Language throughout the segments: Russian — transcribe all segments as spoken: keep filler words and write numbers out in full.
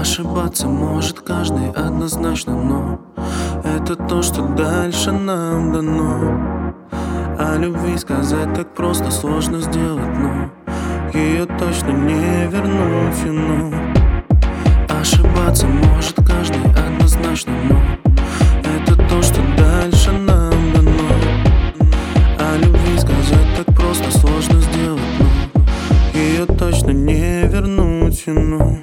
Ошибаться может каждый однозначно, но это то, что дальше нам дано. О любви сказать так просто, сложно сделать, но ее точно не вернуть, you know. Ошибаться может каждый однозначно, но это то, что дальше нам дано. О любви сказать так просто, сложно сделать, но ее точно не вернуть, you know.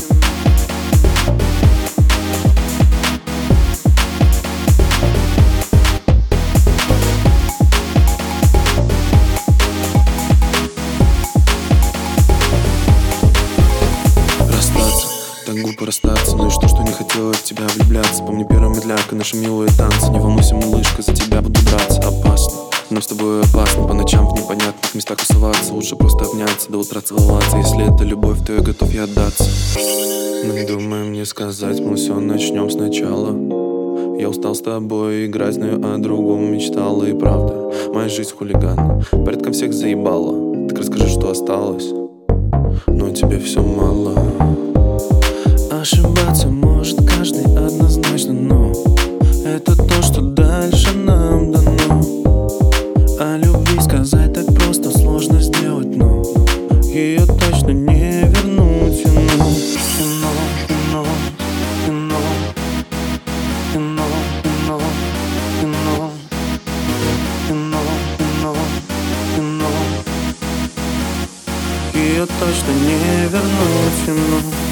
Так глупо расстаться, ну и что, что не хотела в тебя влюбляться. Помни первая медляка, наши милые танцы. Не волнуйся, малышка, за тебя буду драться. Опасно, нам с тобой опасно. По ночам в непонятных местах тусоваться. Лучше просто обняться, до утра целоваться. Если это любовь, то я готов ей отдаться. Ну думай мне сказать, мы все начнем сначала. Я устал с тобой играть, но я о другом мечтала. И правда, моя жизнь хулиган, порядком всех заебала. Так расскажи, что осталось, но тебе все мало. Ошибаться может каждый однозначно, но это то, что дальше нам дано. О любви сказать так просто, сложно сделать, но ее точно не вернуть, you know. You know, you know, you know, you know, you know, you know, you know, you know, you know. Ее точно не вернуть, you know.